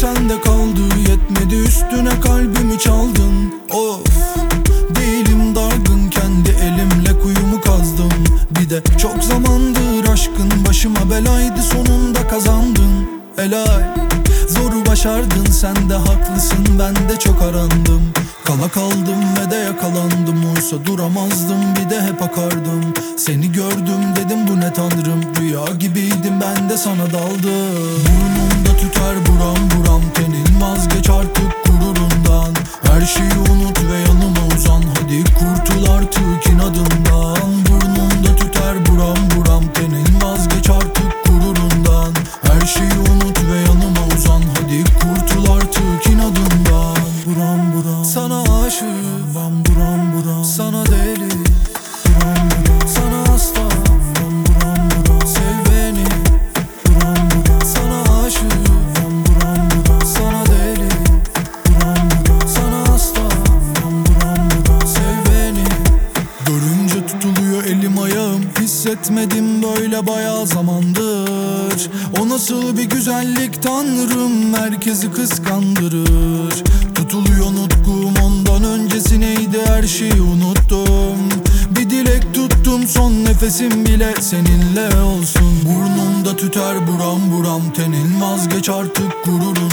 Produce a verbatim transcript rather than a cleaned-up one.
sende kaldı. Yetmedi üstüne kalbimi çaldın. Of, değilim dargın, kendi elimle kuyumu kazdım. Bir de çok zamandır aşkın başıma belaydı, sonunda kazandın. Helal, zoru başardın, sen de haklısın, ben de çok arandım. Kala kaldım ve de yakalandım, oysa duramazdım, bir de hep akardım. Seni gördüm dedim bu ne tanrım, rüya gibiydim, ben de sana daldım. Burnumda tüter buram buram tenin, vazgeç artık gururundan. Her şeyi unut ve yanıma uzan, hadi kurtul artık inadından. Burnumda tüter buram buram tenin, vazgeç artık gururundan. Her şeyi unut ve yanıma uzan, hadi kurtul artık inadından. Buram buram sana aşığım, ben buram buram sana deli. Buram buram sana hasta, ben buram buram sev beni. Buram buram sana aşığım, ben buram buram sana deli. Buram buram sana hasta, ben buram buram sev beni. Görünce tutuluyor elim ayağım, hissetmedim böyle bayağı zamandır. O nasıl bir güzellik tanrım, herkesi kıskandırır. Tutuluyor nutkum, ondan öncesi neydi, her şeyi unuttum. Bir dilek tuttum, son nefesim bile seninle olsun. Burnumda tüter buram buram tenin, vazgeç artık gururun.